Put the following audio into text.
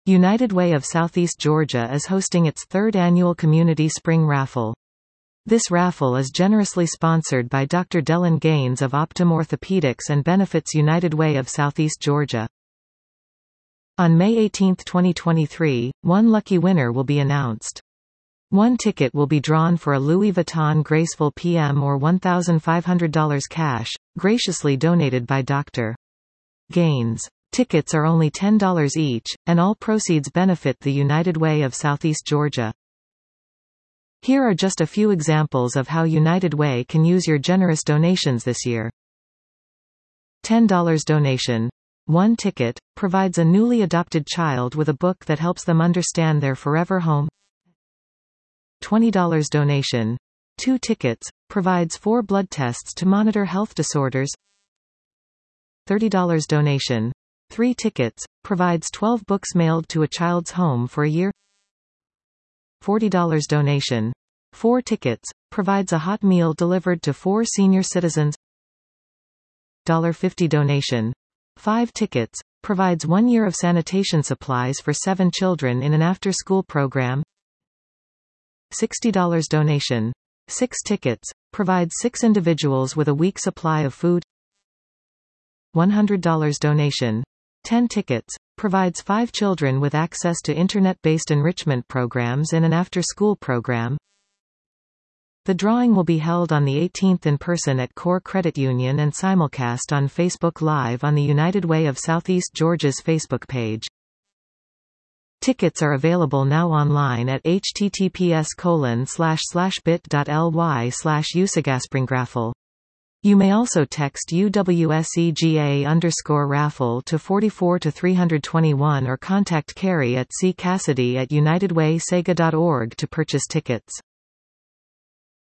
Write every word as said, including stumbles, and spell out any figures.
United Way of Southeast Georgia is hosting its third annual Community Spring Raffle. This raffle is generously sponsored by Doctor Dellen Gaines of Optum Orthopedics and benefits United Way of Southeast Georgia. On May eighteenth twenty twenty-three, one lucky winner will be announced. One ticket will be drawn for a Louis Vuitton Graceful P M or one thousand five hundred dollars cash, graciously donated by Doctor Gaines. Tickets are only ten dollars each, and all proceeds benefit the United Way of Southeast Georgia. Here are just a few examples of how United Way can use your generous donations this year. ten dollars donation. One ticket provides a newly adopted child with a book that helps them understand their forever home. twenty dollars donation. Two tickets provides four blood tests to monitor health disorders. thirty dollars donation. Three tickets provides twelve books mailed to a child's home for a year. forty dollars donation. Four tickets provides a hot meal delivered to four senior citizens. fifty dollars donation. Five tickets provides one year of sanitation supplies for seven children in an after-school program. sixty dollars donation. Six tickets provides six individuals with a week supply of food. one hundred dollars donation. ten tickets provides five children with access to internet-based enrichment programs in an after-school program. The drawing will be held on the eighteenth in person at Core Credit Union and simulcast on Facebook Live on the United Way of Southeast Georgia's Facebook page. Tickets are available now online at https colon slash slash bit.ly slash usagasspringraffle. You may also text U W S E G A underscore raffle to forty-four to three twenty-one or contact Carrie at c cassidy at unitedwaysega dot org to purchase tickets.